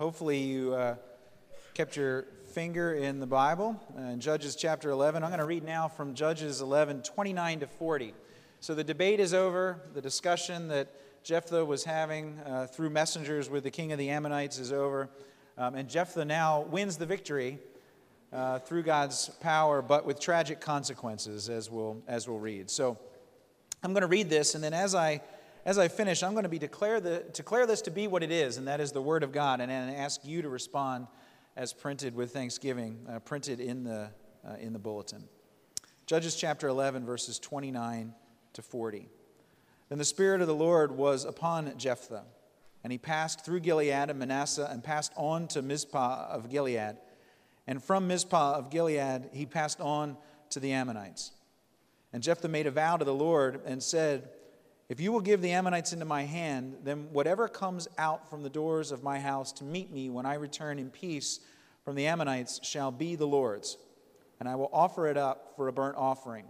Hopefully you kept your finger in the Bible. In Judges chapter 11, I'm going to read now from Judges 11, 29 to 40. So the debate is over. The discussion that Jephthah was having through messengers with the king of the Ammonites is over. And Jephthah now wins the victory through God's power, but with tragic consequences, as we'll read. So I'm going to read this, and then as I finish, I'm going to declare this to be what it is, and that is the Word of God, and ask you to respond as printed with thanksgiving, printed in the bulletin. Judges chapter 11, verses 29 to 40. Then the Spirit of the Lord was upon Jephthah, and he passed through Gilead and Manasseh, and passed on to Mizpah of Gilead. And from Mizpah of Gilead he passed on to the Ammonites. And Jephthah made a vow to the Lord and said, "If you will give the Ammonites into my hand, then whatever comes out from the doors of my house to meet me when I return in peace from the Ammonites shall be the Lord's, and I will offer it up for a burnt offering."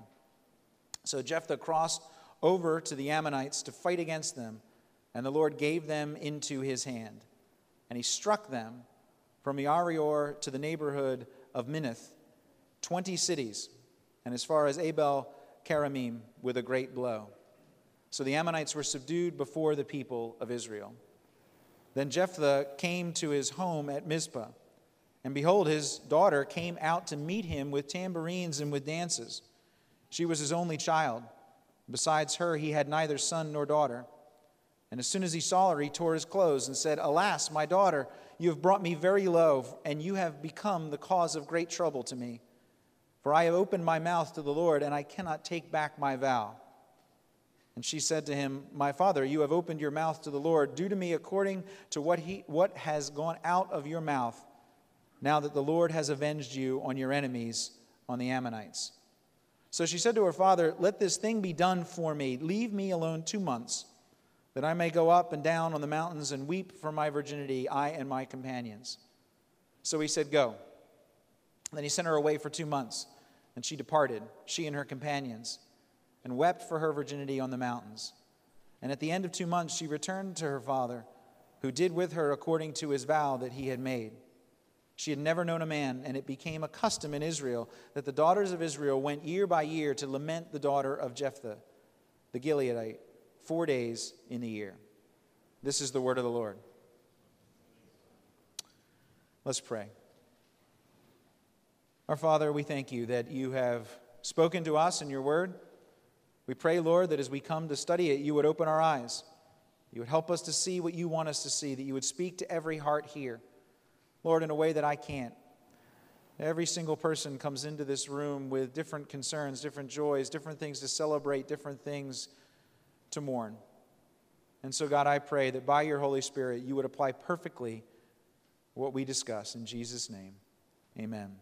So Jephthah crossed over to the Ammonites to fight against them, and the Lord gave them into his hand. And he struck them from Aroer to the neighborhood of Minnith, 20 cities, and as far as Abel-Keramim with a great blow. So the Ammonites were subdued before the people of Israel. Then Jephthah came to his home at Mizpah, and behold, his daughter came out to meet him with tambourines and with dances. She was his only child. Besides her, he had neither son nor daughter. And as soon as he saw her, he tore his clothes and said, "Alas, my daughter, you have brought me very low, and you have become the cause of great trouble to me. For I have opened my mouth to the Lord, and I cannot take back my vow." And she said to him, "My father, you have opened your mouth to the Lord. Do to me according to what has gone out of your mouth, now that the Lord has avenged you on your enemies, on the Ammonites." So she said to her father, "Let this thing be done for me. Leave me alone 2 months, that I may go up and down on the mountains and weep for my virginity, I and my companions." So he said, "Go." Then he sent her away for 2 months, and she departed, she and her companions, and wept for her virginity on the mountains. And at the end of 2 months she returned to her father, who did with her according to his vow that he had made. She had never known a man, and it became a custom in Israel that the daughters of Israel went year by year to lament the daughter of Jephthah, the Gileadite, 4 days in the year. This is the word of the Lord. Let's pray. Our Father, we thank you that you have spoken to us in your word. We pray, Lord, that as we come to study it, you would open our eyes. You would help us to see what you want us to see, that you would speak to every heart here, Lord, in a way that I can't. Every single person comes into this room with different concerns, different joys, different things to celebrate, different things to mourn. And so, God, I pray that by your Holy Spirit, you would apply perfectly what we discuss. In Jesus' name, amen.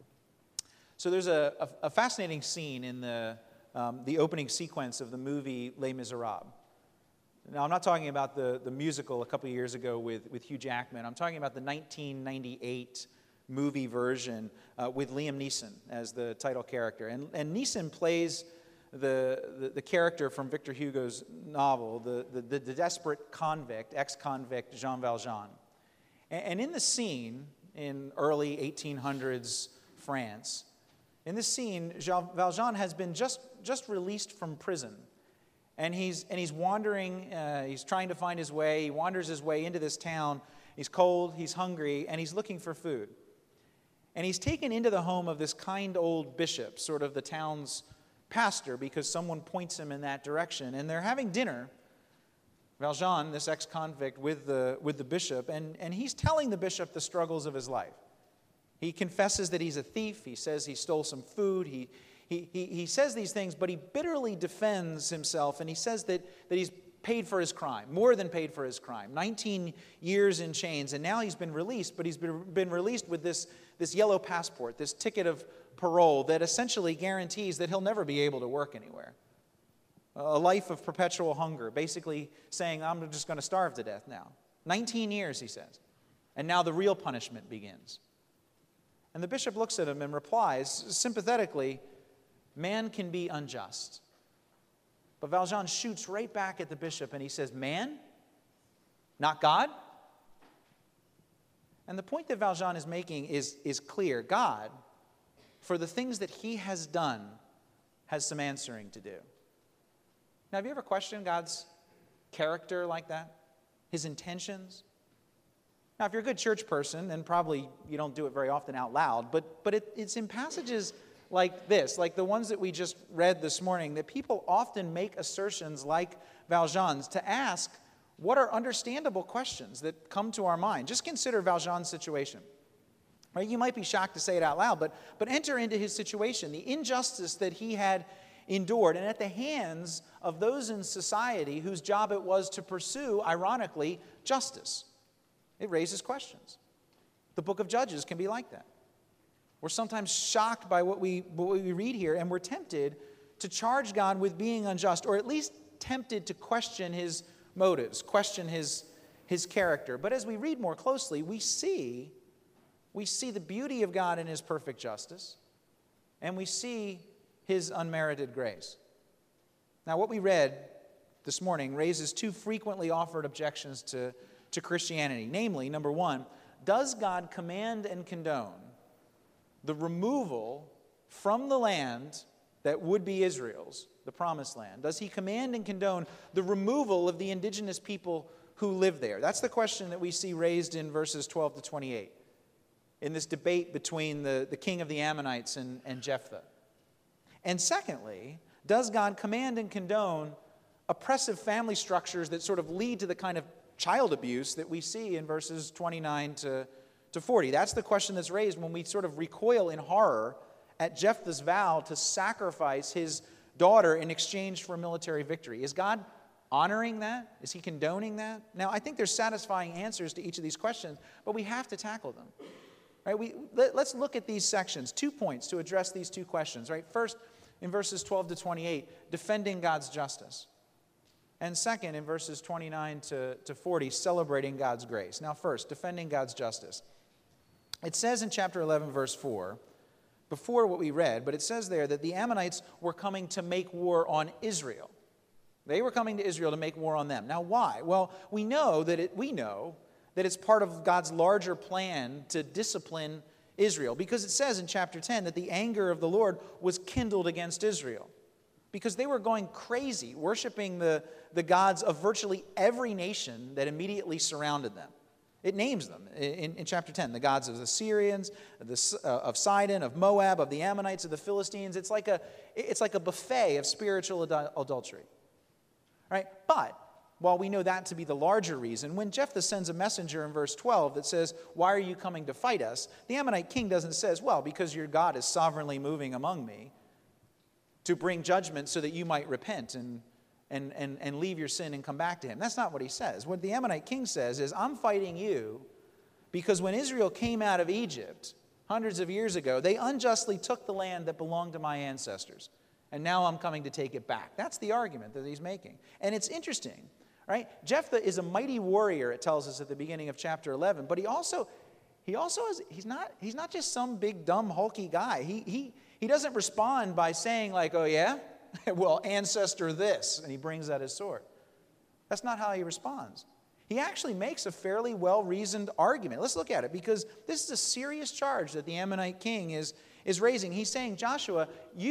So there's a fascinating scene in the opening sequence of the movie Les Miserables. Now, I'm not talking about the musical a couple of years ago with Hugh Jackman. I'm talking about the 1998 movie version with Liam Neeson as the title character. And Neeson plays the character from Victor Hugo's novel, the desperate convict, ex-convict Jean Valjean. And in the scene, in early 1800s France, in this scene, Jean Valjean has been just released from prison. And he's wandering, he's trying to find his way. He wanders his way into this town. He's cold, he's hungry, and he's looking for food. And he's taken into the home of this kind old bishop, sort of the town's pastor, because someone points him in that direction. And they're having dinner, Valjean, this ex-convict, with the bishop, and he's telling the bishop the struggles of his life. He confesses that he's a thief. He says he stole some food. He says these things, but he bitterly defends himself, and he says that he's paid for his crime, more than paid for his crime. 19 years in chains, and now he's been released, but he's been released with this yellow passport, this ticket of parole that essentially guarantees that he'll never be able to work anywhere. A life of perpetual hunger, basically saying, I'm just going to starve to death now. 19 years, he says. And now the real punishment begins. And the bishop looks at him and replies sympathetically, "Man can be unjust." But Valjean shoots right back at the bishop and he says, "Man? Not God?" And the point that Valjean is making is clear. God, for the things that he has done, has some answering to do. Now, have you ever questioned God's character like that? His intentions? Now, if you're a good church person, then probably you don't do it very often out loud, but it's in passages like this, like the ones that we just read this morning, that people often make assertions like Valjean's to ask what are understandable questions that come to our mind. Just consider Valjean's situation. Right? You might be shocked to say it out loud, but enter into his situation, the injustice that he had endured, and at the hands of those in society whose job it was to pursue, ironically, justice. It raises questions. The book of Judges can be like that. We're sometimes shocked by what we read here, and we're tempted to charge God with being unjust, or at least tempted to question his motives, question his character. But as we read more closely, we see the beauty of God in his perfect justice, and we see his unmerited grace. Now, what we read this morning raises two frequently offered objections to Christianity. Namely, number one, does God command and condone the removal from the land that would be Israel's, the promised land? Does he command and condone the removal of the indigenous people who live there? That's the question that we see raised in verses 12 to 28 in this debate between the king of the Ammonites and Jephthah. And secondly, does God command and condone oppressive family structures that sort of lead to the kind of child abuse that we see in verses 29 to 40? That's the question that's raised when we sort of recoil in horror at Jephthah's vow to sacrifice his daughter in exchange for military victory. Is God honoring that? Is he condoning that? Now, I think there's satisfying answers to each of these questions, but we have to tackle them. Right? Let's look at these sections. 2 points to address these two questions. Right? First, in verses 12 to 28, defending God's justice. And second, in verses 29 to 40, celebrating God's grace. Now first, defending God's justice. It says in chapter 11, verse 4, before what we read, but it says there that the Ammonites were coming to make war on Israel. They were coming to Israel to make war on them. Now why? Well, we know that it's part of God's larger plan to discipline Israel, because it says in chapter 10 that the anger of the Lord was kindled against Israel, because they were going crazy, worshiping the gods of virtually every nation that immediately surrounded them. It names them in chapter 10, the gods of the Syrians, of Sidon, of Moab, of the Ammonites, of the Philistines. It's like a buffet of spiritual adultery. Right? But while we know that to be the larger reason, when Jephthah sends a messenger in verse 12 that says, "Why are you coming to fight us?" the Ammonite king doesn't say, "Well, because your God is sovereignly moving among me to bring judgment so that you might repent and leave your sin and come back to him." That's not what he says. What the Ammonite king says is, "I'm fighting you because when Israel came out of Egypt hundreds of years ago, they unjustly took the land that belonged to my ancestors, and now I'm coming to take it back." That's the argument that he's making. And it's interesting, right? Jephthah is a mighty warrior, it tells us at the beginning of chapter 11, but he's not just some big dumb hulky guy. He doesn't respond by saying like, "Oh yeah? Well, ancestor this," and he brings out his sword. That's not how he responds. He actually makes a fairly well-reasoned argument. Let's look at it, because this is a serious charge that the Ammonite king is raising. He's saying, Jephthah,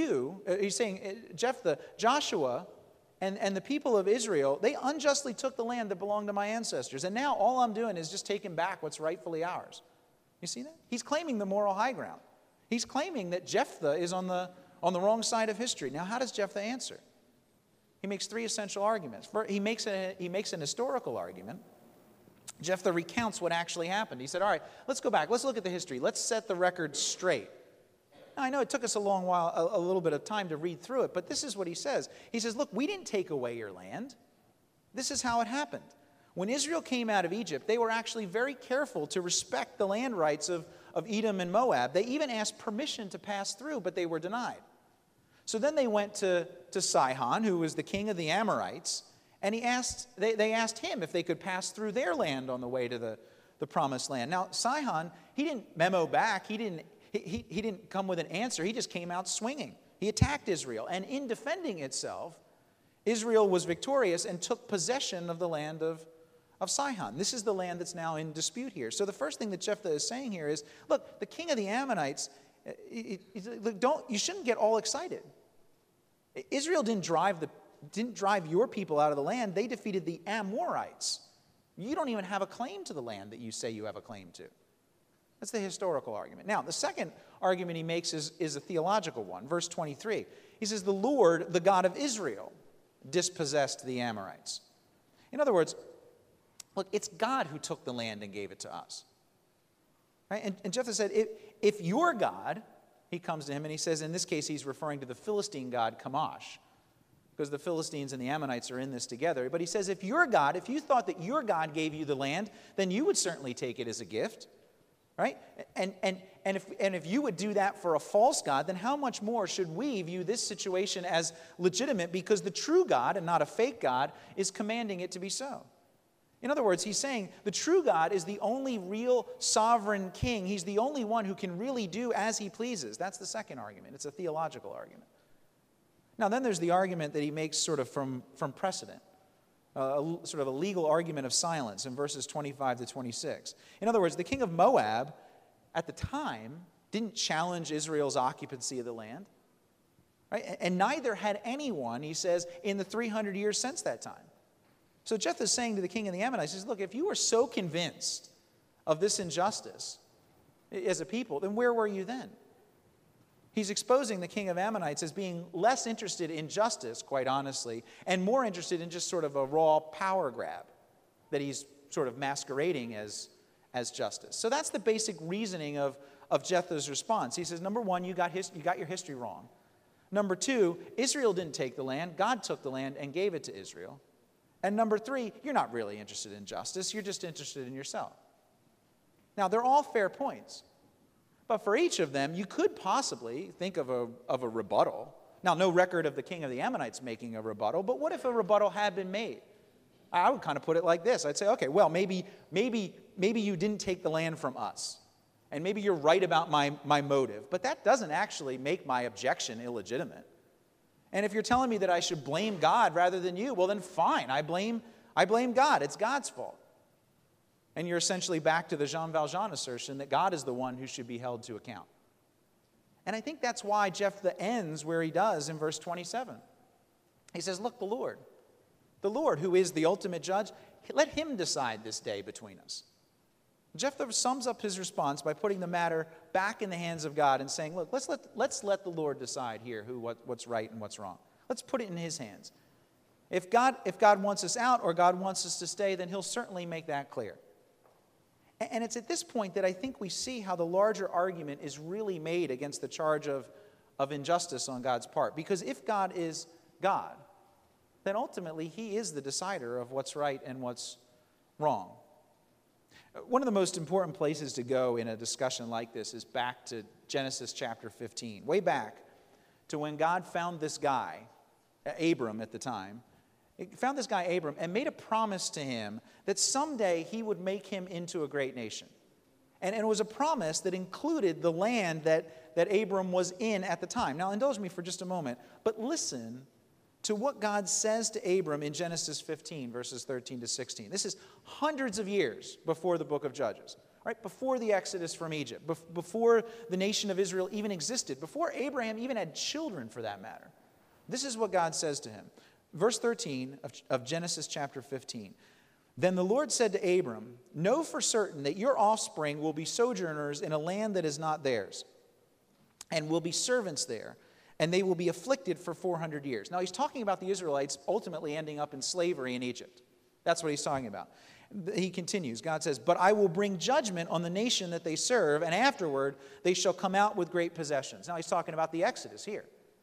Joshua and the people of Israel, they unjustly took the land that belonged to my ancestors, and now all I'm doing is just taking back what's rightfully ours. You see that? He's claiming the moral high ground. He's claiming that Jephthah is on the wrong side of history. Now, how does Jephthah answer? He makes three essential arguments. First, he makes an historical argument. Jephthah recounts what actually happened. He said, "All right, let's go back. Let's look at the history. Let's set the record straight." Now, I know it took us a little bit of time to read through it, but this is what he says. He says, "Look, we didn't take away your land. This is how it happened. When Israel came out of Egypt, they were actually very careful to respect the land rights of Edom and Moab. They even asked permission to pass through, but they were denied. So then they went to Sihon, who was the king of the Amorites, and they asked him if they could pass through their land on the way to the promised land. Now, Sihon, he didn't memo back. He didn't come with an answer. He just came out swinging. He attacked Israel, and in defending itself, Israel was victorious and took possession of the land of of Sihon. This is the land that's now in dispute here. So the first thing that Jephthah is saying here is, look, the king of the Ammonites, you shouldn't get all excited. Israel didn't drive your people out of the land. They defeated the Amorites. You don't even have a claim to the land that you say you have a claim to. That's the historical argument. Now, the second argument he makes is a theological one. Verse 23. He says, the Lord, the God of Israel, dispossessed the Amorites. In other words, look, it's God who took the land and gave it to us. Right? And Jephthah said, if your God, he comes to him and he says, in this case, he's referring to the Philistine god Chemosh, because the Philistines and the Ammonites are in this together. But he says, if your God, if you thought that your God gave you the land, then you would certainly take it as a gift. Right? And if you would do that for a false god, then how much more should we view this situation as legitimate because the true God, and not a fake God, is commanding it to be so? In other words, he's saying the true God is the only real sovereign king. He's the only one who can really do as he pleases. That's the second argument. It's a theological argument. Now, then there's the argument that he makes sort of from precedent. Sort of a legal argument of silence in verses 25 to 26. In other words, the king of Moab at the time didn't challenge Israel's occupancy of the land. Right? And neither had anyone, he says, in the 300 years since that time. So Jephthah is saying to the king of the Ammonites, he says, look, if you were so convinced of this injustice as a people, then where were you then? He's exposing the king of Ammonites as being less interested in justice, quite honestly, and more interested in just sort of a raw power grab that he's sort of masquerading as justice. So that's the basic reasoning of Jephthah's response. He says, number one, you got your history wrong. Number two, Israel didn't take the land. God took the land and gave it to Israel. And number three, you're not really interested in justice. You're just interested in yourself. Now, they're all fair points. But for each of them, you could possibly think of a rebuttal. Now, no record of the king of the Ammonites making a rebuttal, but what if a rebuttal had been made? I would kind of put it like this. I'd say, okay, well, maybe you didn't take the land from us. And maybe you're right about my motive. But that doesn't actually make my objection illegitimate. And if you're telling me that I should blame God rather than you, well, then fine. I blame God. It's God's fault. And you're essentially back to the Jean Valjean assertion that God is the one who should be held to account. And I think that's why Jephthah ends where he does in verse 27. He says, look, the Lord who is the ultimate judge, let him decide this day between us. Jephthah sums up his response by putting the matter back in the hands of God and saying, look, let's let the Lord decide here what's right and what's wrong. Let's put it in his hands. If God wants us out or God wants us to stay, then he'll certainly make that clear. And it's at this point that I think we see how the larger argument is really made against the charge of injustice on God's part. Because if God is God, then ultimately he is the decider of what's right and what's wrong. One of the most important places to go in a discussion like this is back to Genesis chapter 15. Way back to when God found this guy, Abram at the time, found this guy Abram and made a promise to him that someday he would make him into a great nation. And it was a promise that included the land that Abram was in at the time. Now, indulge me for just a moment, but listen to what God says to Abram in Genesis 15, verses 13 to 16. This is hundreds of years before the book of Judges, right? Before the Exodus from Egypt, before the nation of Israel even existed, before Abraham even had children for that matter. This is what God says to him. Verse 13 of Genesis chapter 15. Then the Lord said to Abram, know for certain that your offspring will be sojourners in a land that is not theirs, and will be servants there, and they will be afflicted for 400 years. Now he's talking about the Israelites ultimately ending up in slavery in Egypt. That's what he's talking about. He continues, God says, but I will bring judgment on the nation that they serve, and afterward they shall come out with great possessions. Now he's talking about the Exodus here.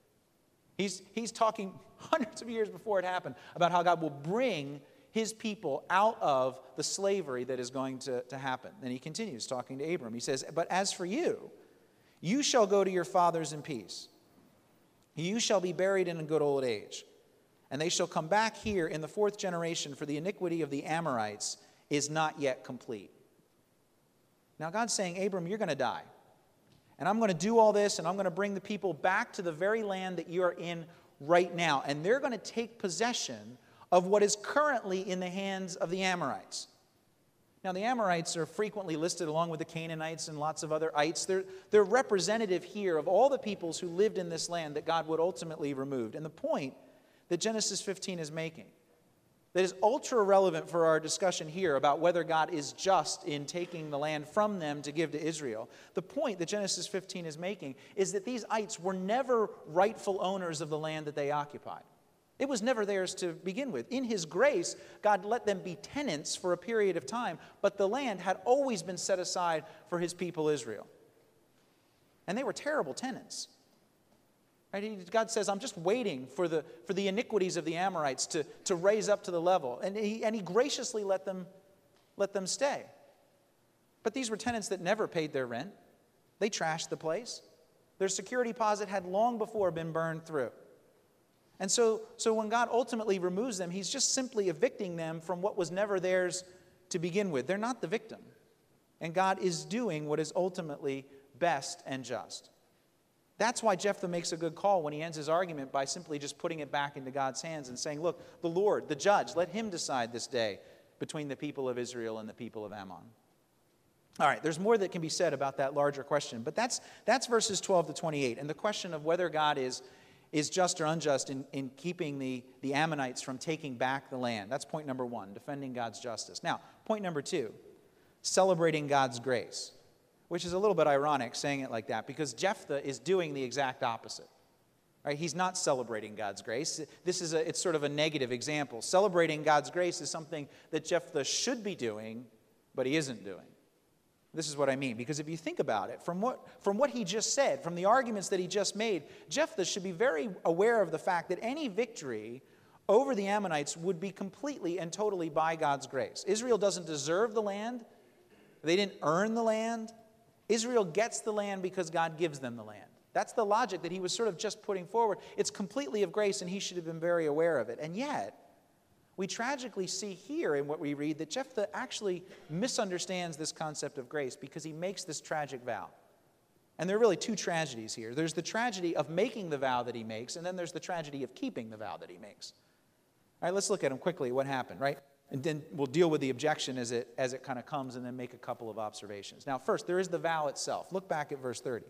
He's talking hundreds of years before it happened about how God will bring his people out of the slavery that is going to happen. Then he continues talking to Abram. He says, but as for you, you shall go to your fathers in peace. You shall be buried in a good old age. And they shall come back here in the fourth generation, for the iniquity of the Amorites is not yet complete. Now God's saying, Abram, you're going to die. And I'm going to do all this, and I'm going to bring the people back to the very land that you're in right now. And they're going to take possession of what is currently in the hands of the Amorites. Now, the Amorites are frequently listed along with the Canaanites and lots of other ites. They're representative here of all the peoples who lived in this land that God would ultimately remove. And the point that Genesis 15 is making, that is ultra relevant for our discussion here about whether God is just in taking the land from them to give to Israel, the point that Genesis 15 is making is that these ites were never rightful owners of the land that they occupied. It was never theirs to begin with. In His grace, God let them be tenants for a period of time, but the land had always been set aside for His people Israel. And they were terrible tenants. Right? God says, I'm just waiting for the iniquities of the Amorites to raise up to the level. And he graciously let them stay. But these were tenants that never paid their rent. They trashed the place. Their security deposit had long before been burned through. And so when God ultimately removes them, He's just simply evicting them from what was never theirs to begin with. They're not the victim. And God is doing what is ultimately best and just. That's why Jephthah makes a good call when he ends his argument by simply just putting it back into God's hands and saying, look, the Lord, the judge, let Him decide this day between the people of Israel and the people of Ammon. All right, there's more that can be said about that larger question, but that's verses 12 to 28, and the question of whether God is just or unjust in keeping the Ammonites from taking back the land. That's point number one, defending God's justice. Now, point number two, celebrating God's grace, which is a little bit ironic saying it like that because Jephthah is doing the exact opposite. Right? He's not celebrating God's grace. It's sort of a negative example. Celebrating God's grace is something that Jephthah should be doing, but he isn't doing. This is what I mean, because if you think about it, from what he just said, from the arguments that he just made, Jephthah should be very aware of the fact that any victory over the Ammonites would be completely and totally by God's grace. Israel doesn't deserve the land. They didn't earn the land. Israel gets the land because God gives them the land. That's the logic that he was sort of just putting forward. It's completely of grace, and he should have been very aware of it. And yet, we tragically see here in what we read that Jephthah actually misunderstands this concept of grace because he makes this tragic vow. And there are really two tragedies here. There's the tragedy of making the vow that he makes, and then there's the tragedy of keeping the vow that he makes. All right, let's look at them quickly, what happened, right? And then we'll deal with the objection as it kind of comes and then make a couple of observations. Now, first, there is the vow itself. Look back at verse 30.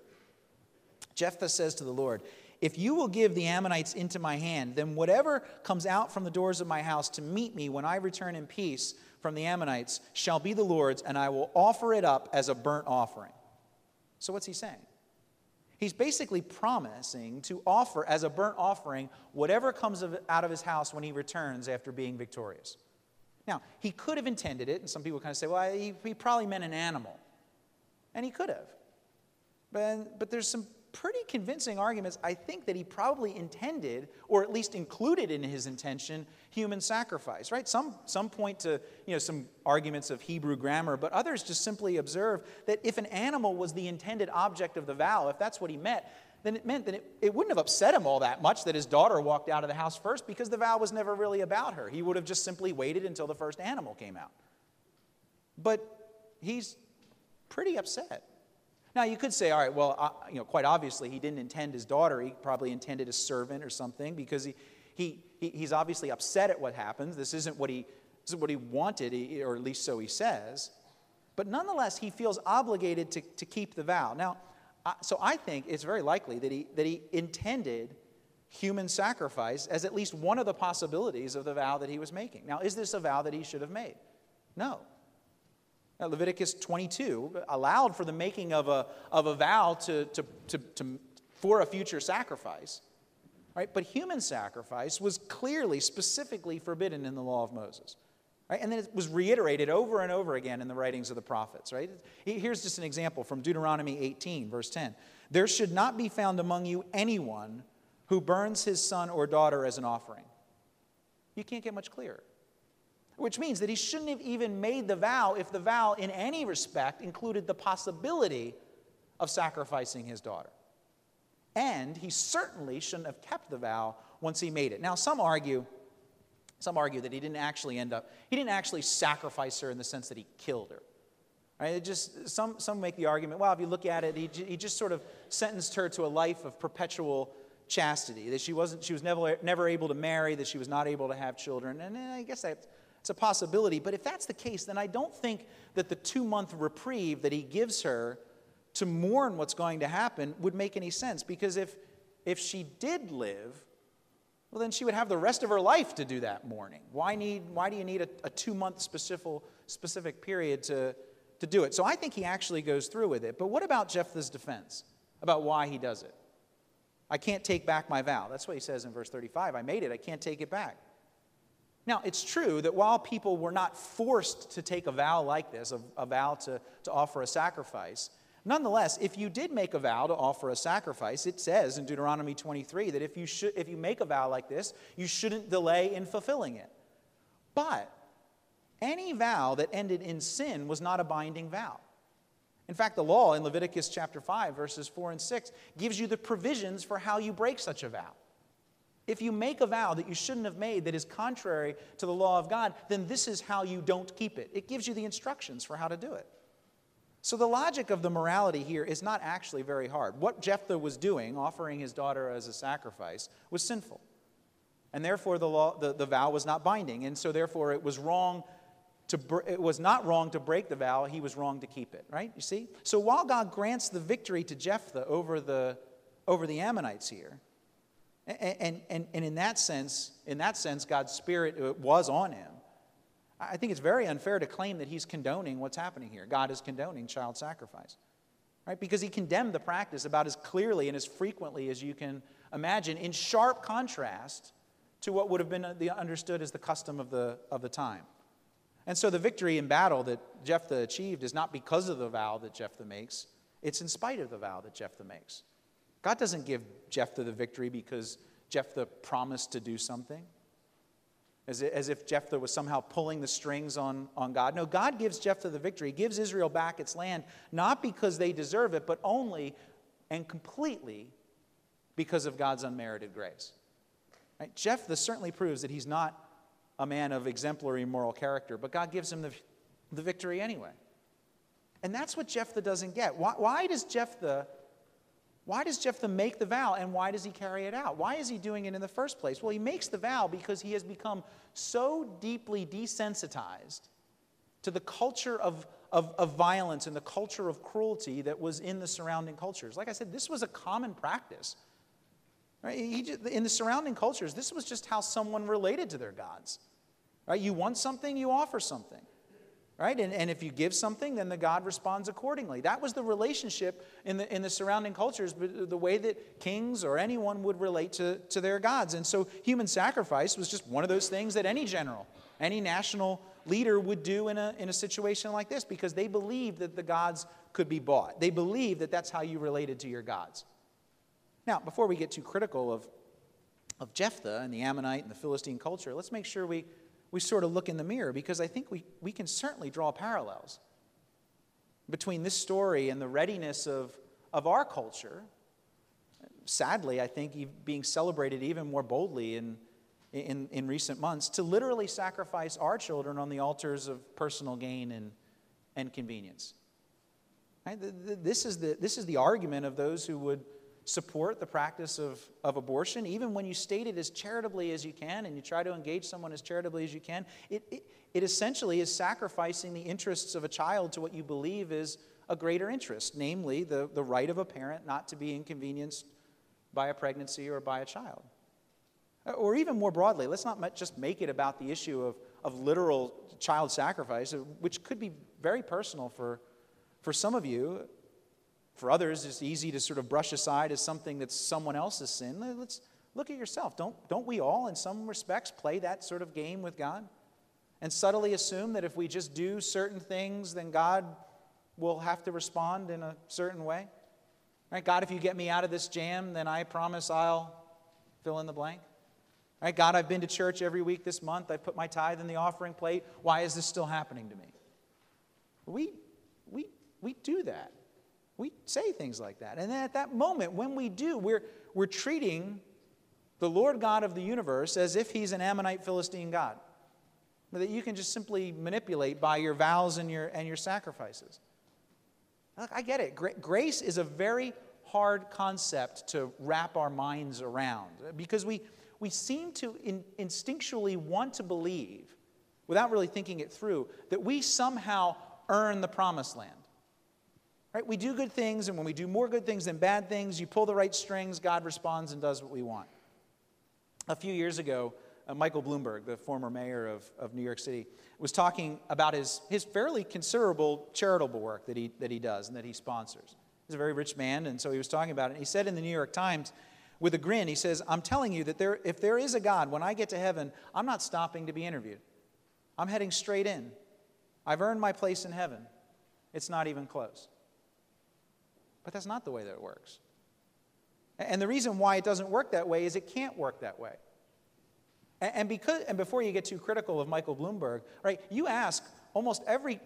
Jephthah says to the Lord, if you will give the Ammonites into my hand, then whatever comes out from the doors of my house to meet me when I return in peace from the Ammonites shall be the Lord's, and I will offer it up as a burnt offering. So what's he saying? He's basically promising to offer as a burnt offering whatever comes out of his house when he returns after being victorious. Now, he could have intended it, and some people kind of say, well, he probably meant an animal. And he could have. But there's some pretty convincing arguments, I think, that he probably intended, or at least included in his intention, human sacrifice, right? Some point to some arguments of Hebrew grammar, but others just simply observe that if an animal was the intended object of the vow, if that's what he meant, then it meant that it wouldn't have upset him all that much that his daughter walked out of the house first because the vow was never really about her. He would have just simply waited until the first animal came out. But he's pretty upset. Now, you could say, all right, well, quite obviously he didn't intend his daughter. He probably intended a servant or something because he's obviously upset at what happens. This isn't what he wanted, or at least so he says. But nonetheless, he feels obligated to keep the vow. Now, so I think it's very likely that he intended human sacrifice as at least one of the possibilities of the vow that he was making. Now, is this a vow that he should have made? No. Now, Leviticus 22 allowed for the making of a vow for a future sacrifice, right? But human sacrifice was clearly, specifically forbidden in the law of Moses. Right? And then it was reiterated over and over again in the writings of the prophets. Right? Here's just an example from Deuteronomy 18, verse 10. There should not be found among you anyone who burns his son or daughter as an offering. You can't get much clearer. Which means that he shouldn't have even made the vow if the vow in any respect included the possibility of sacrificing his daughter. And he certainly shouldn't have kept the vow once he made it. Now, some argue that he didn't actually sacrifice her in the sense that he killed her. Right? Some make the argument, well, if you look at it, he just sort of sentenced her to a life of perpetual chastity, that she was never able to marry, that she was not able to have children. And I guess it's a possibility. But if that's the case, then I don't think that the 2-month reprieve that he gives her to mourn what's going to happen would make any sense. Because if she did live, well, then she would have the rest of her life to do that mourning. Why do you need a 2-month specific period to do it? So I think he actually goes through with it. But what about Jephthah's defense about why he does it? I can't take back my vow. That's what he says in verse 35. I made it. I can't take it back. Now, it's true that while people were not forced to take a vow like this, a vow to offer a sacrifice, nonetheless, if you did make a vow to offer a sacrifice, it says in Deuteronomy 23 that if you make a vow like this, you shouldn't delay in fulfilling it. But any vow that ended in sin was not a binding vow. In fact, the law in Leviticus chapter 5, verses 4 and 6, gives you the provisions for how you break such a vow. If you make a vow that you shouldn't have made that is contrary to the law of God, then this is how you don't keep it. It gives you the instructions for how to do it. So the logic of the morality here is not actually very hard. What Jephthah was doing, offering his daughter as a sacrifice, was sinful. And therefore the vow was not binding. And so therefore it was not wrong to break the vow, he was wrong to keep it, right? You see? So while God grants the victory to Jephthah over the Ammonites here, and in that sense, God's Spirit was on him, I think it's very unfair to claim that he's condoning what's happening here. God is condoning child sacrifice, right? Because he condemned the practice about as clearly and as frequently as you can imagine, in sharp contrast to what would have been understood as the custom of the time. And so the victory in battle that Jephthah achieved is not because of the vow that Jephthah makes. It's in spite of the vow that Jephthah makes. God doesn't give Jephthah the victory because Jephthah promised to do something, as if Jephthah was somehow pulling the strings on God. No, God gives Jephthah the victory. He gives Israel back its land, not because they deserve it, but only and completely because of God's unmerited grace. Right? Jephthah certainly proves that he's not a man of exemplary moral character, but God gives him the victory anyway. And that's what Jephthah doesn't get. Why does Jephthah make the vow, and why does he carry it out? Why is he doing it in the first place? Well, he makes the vow because he has become so deeply desensitized to the culture of violence and the culture of cruelty that was in the surrounding cultures. Like I said, this was a common practice. Right? In the surrounding cultures, this was just how someone related to their gods. Right? You want something, you offer something. Right? And if you give something, then the god responds accordingly. That was the relationship in the surrounding cultures, the way that kings or anyone would relate to their gods. And so human sacrifice was just one of those things that any general, any national leader would do in a situation like this, because they believed that the gods could be bought. They believed that that's how you related to your gods. Now, before we get too critical of Jephthah and the Ammonite and the Philistine culture, let's make sure we sort of look in the mirror, because I think we can certainly draw parallels between this story and the readiness of our culture, sadly, I think, being celebrated even more boldly in recent months, to literally sacrifice our children on the altars of personal gain and convenience. Right? This is the argument of those who would support the practice of abortion. Even when you state it as charitably as you can and you try to engage someone as charitably as you can, it essentially is sacrificing the interests of a child to what you believe is a greater interest, namely the right of a parent not to be inconvenienced by a pregnancy or by a child. Or even more broadly, let's not just make it about the issue of literal child sacrifice, which could be very personal for some of you. For others, it's easy to sort of brush aside as something that's someone else's sin. Let's look at yourself. Don't we all, in some respects, play that sort of game with God? And subtly assume that if we just do certain things, then God will have to respond in a certain way? Right? God, if you get me out of this jam, then I promise I'll fill in the blank. Right? God, I've been to church every week this month. I've put my tithe in the offering plate. Why is this still happening to me? We do that. We say things like that. And then at that moment, when we do, we're treating the Lord God of the universe as if he's an Ammonite Philistine god that you can just simply manipulate by your vows and your sacrifices. Look, I get it. Grace is a very hard concept to wrap our minds around because we seem to instinctually want to believe, without really thinking it through, that we somehow earn the promised land. Right? We do good things, and when we do more good things than bad things, you pull the right strings, God responds and does what we want. A few years ago, Michael Bloomberg, the former mayor of New York City, was talking about his fairly considerable charitable work that he does and that he sponsors. He's a very rich man, and so he was talking about it. And he said in the New York Times, with a grin, he says, "I'm telling you that if there is a God, when I get to heaven, I'm not stopping to be interviewed. I'm heading straight in. I've earned my place in heaven. It's not even close." But that's not the way that it works. And the reason why it doesn't work that way is it can't work that way. And before you get too critical of Michael Bloomberg, right? You ask almost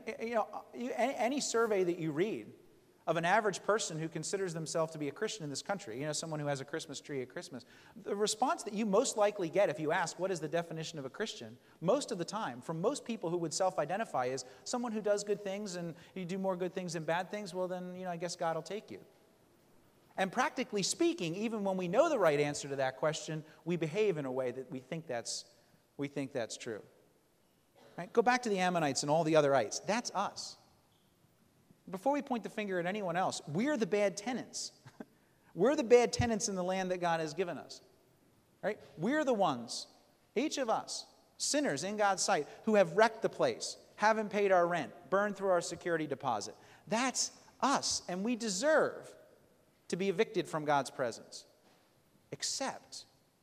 any survey that you read of an average person who considers themselves to be a Christian in this country, someone who has a Christmas tree at Christmas, the response that you most likely get if you ask what is the definition of a Christian, most of the time, from most people who would self-identify is someone who does good things, and you do more good things than bad things, well then, I guess God will take you. And practically speaking, even when we know the right answer to that question, we behave in a way that we think that's true. Right? Go back to the Ammonites and all the other ites. That's us. Before we point the finger at anyone else, we're the bad tenants. We're the bad tenants in the land that God has given us. Right? We're the ones, each of us, sinners in God's sight, who have wrecked the place, haven't paid our rent, burned through our security deposit. That's us, and we deserve to be evicted from God's presence. Except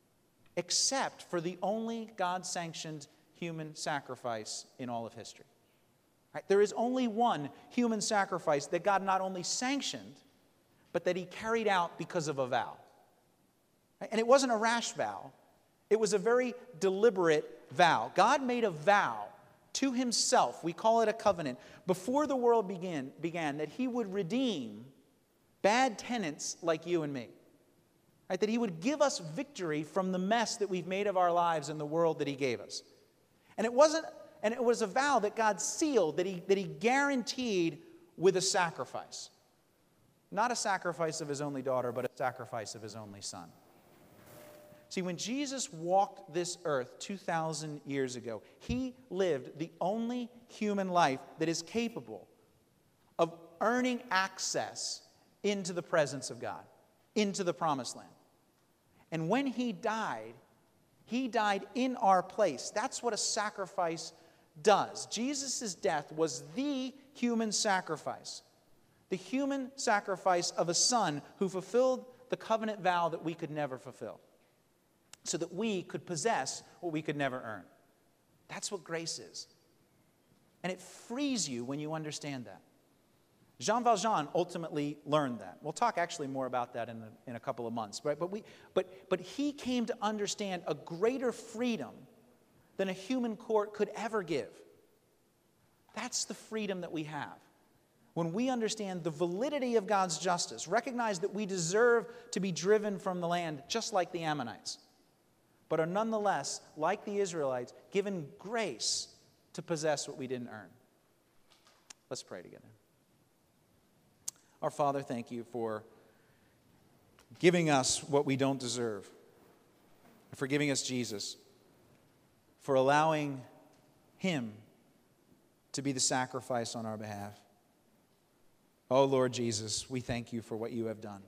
for the only God-sanctioned human sacrifice in all of history. Right? There is only one human sacrifice that God not only sanctioned, but that he carried out because of a vow. Right? And it wasn't a rash vow. It was a very deliberate vow. God made a vow to himself, we call it a covenant, before the world began that he would redeem bad tenants like you and me. Right? That he would give us victory from the mess that we've made of our lives and the world that he gave us. And it was a vow that God sealed, that he guaranteed with a sacrifice. Not a sacrifice of his only daughter, but a sacrifice of his only son. See, when Jesus walked this earth 2,000 years ago, he lived the only human life that is capable of earning access into the presence of God, into the promised land. And when he died in our place. That's what a sacrifice does. Jesus' death was the human sacrifice. The human sacrifice of a son who fulfilled the covenant vow that we could never fulfill, so that we could possess what we could never earn. That's what grace is. And it frees you when you understand that. Jean Valjean ultimately learned that. We'll talk actually more about that in a couple of months. Right? But he came to understand a greater freedom than a human court could ever give. That's the freedom that we have. When we understand the validity of God's justice, recognize that we deserve to be driven from the land just like the Ammonites, but are nonetheless, like the Israelites, given grace to possess what we didn't earn. Let's pray together. Our Father, thank you for giving us what we don't deserve, for giving us Jesus, for allowing him to be the sacrifice on our behalf. Oh, Lord Jesus, we thank you for what you have done.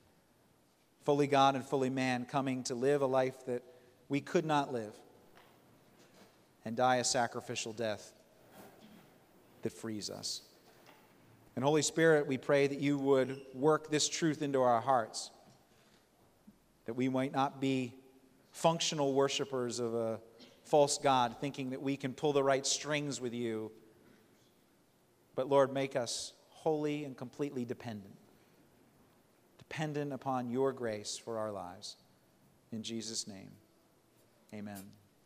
Fully God and fully man, coming to live a life that we could not live and die a sacrificial death that frees us. And Holy Spirit, we pray that you would work this truth into our hearts, that we might not be functional worshipers of a false God, thinking that we can pull the right strings with you. But Lord, make us wholly and completely dependent upon your grace for our lives. In Jesus' name, amen.